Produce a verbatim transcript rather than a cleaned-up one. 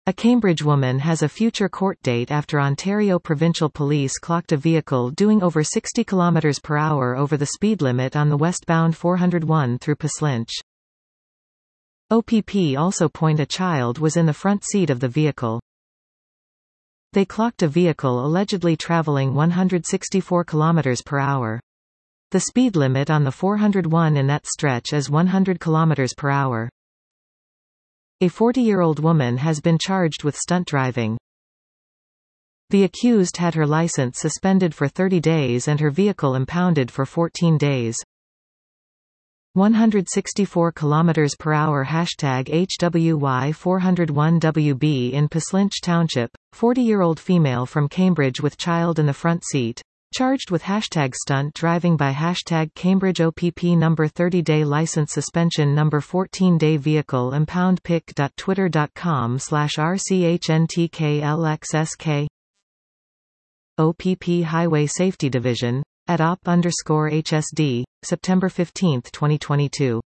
A Cambridge woman has a future court date after Ontario Provincial Police clocked a vehicle doing over sixty kilometers per hour over the speed limit on the westbound four oh one through Pslinch. O P P also point a child was in the front seat of the vehicle. They clocked a vehicle allegedly traveling one hundred sixty-four kilometers per hour. The speed limit on the four oh one in that stretch is one hundred kilometers per hour. A forty-year-old woman has been charged with stunt driving. The accused had her license suspended for thirty days and her vehicle impounded for fourteen days. one hundred sixty-four kilometers per hour hashtag H W Y four oh one W B in Pslinch Township, forty-year-old female from Cambridge with child in the front seat. Charged with hashtag stunt driving by hashtag Cambridge O P P number thirty day license suspension number fourteen day vehicle impound pic.twitter.com slash RCHNTKLXSK. O P P Highway Safety Division, at op underscore H S D, September fifteenth twenty twenty-two.